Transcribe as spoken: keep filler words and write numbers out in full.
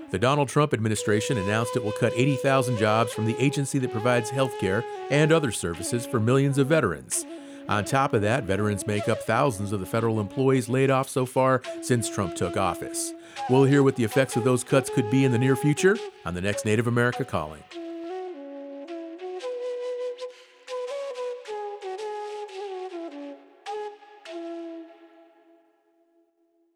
The Donald Trump administration announced it will cut eighty thousand jobs from the agency that provides health care and other services for millions of veterans. On top of that, veterans make up thousands of the federal employees laid off so far since Trump took office. We'll hear what the effects of those cuts could be in the near future on the next Native America Calling.